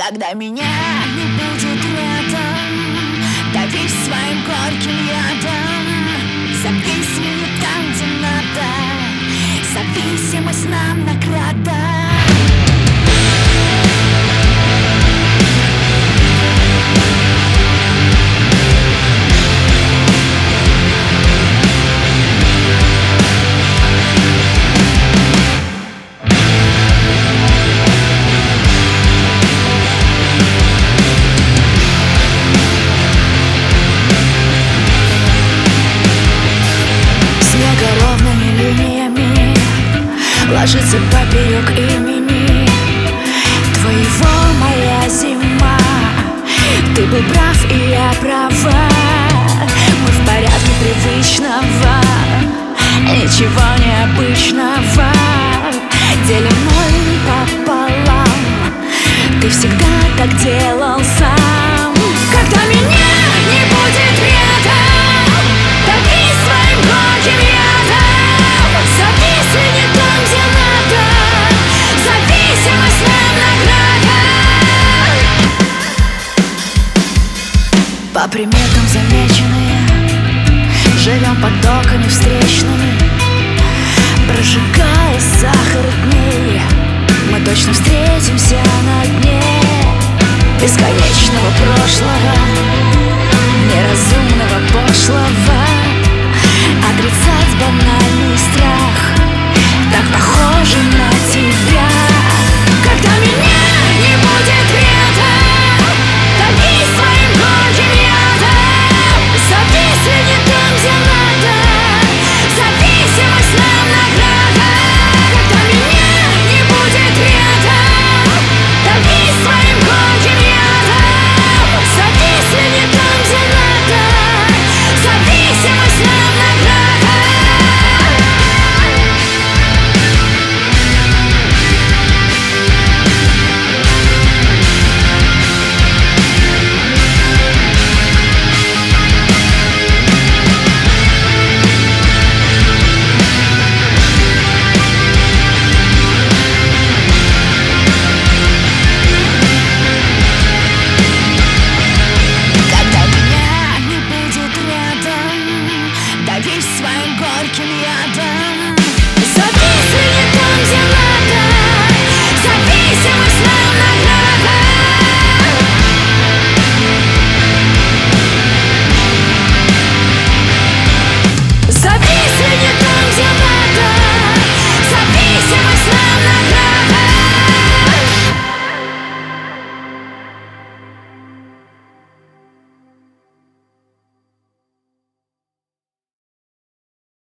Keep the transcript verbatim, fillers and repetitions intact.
Когда меня не будет рядом, давись своим горьким ядом. Забейся не там, где надо, зависимость нам награда. Ложится поперек имени твоего моя зима. Ты был прав, и я права. Мы в порядке привычного, ничего необычного. Делим ноль пополам. Ты всегда так делал сам. Когда меня не будет рядом, давись своим горьким ядом. Зависи не там, где надо, зависимость нам награда. По приметам замеченные, живем потоками встречными, прожигая сахар дней. Мы точно встретимся на дне бесконечного прошлого, неразумного пошлого. Отрицать банальный страх